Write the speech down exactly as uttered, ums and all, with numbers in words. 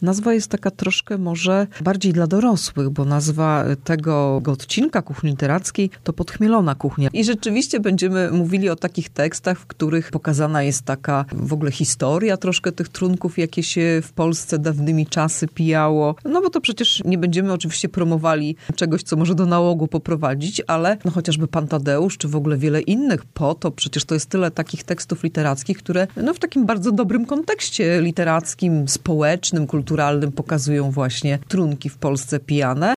nazwa jest taka troszkę może bardziej dla dorosłych, bo nazwa tego odcinka kuchni literackiej to Podchmielona kuchnia. I rzeczywiście będziemy mówili o takich tekstach, w których pokazana jest taka w ogóle historia troszkę tych trunków, jakie się w Polsce dawnymi czasy pijało. No bo to przecież nie będziemy oczywiście promowali czegoś, co może do nałogu poprowadzić, ale no chociażby Pan Tadeusz, czy w ogóle wiele innych potop, przecież to jest tyle takich tekstów literackich, które no w takim bardzo dobrym kontekście literackim, społecznym, kulturalnym pokazują właśnie trunki w Polsce pijane.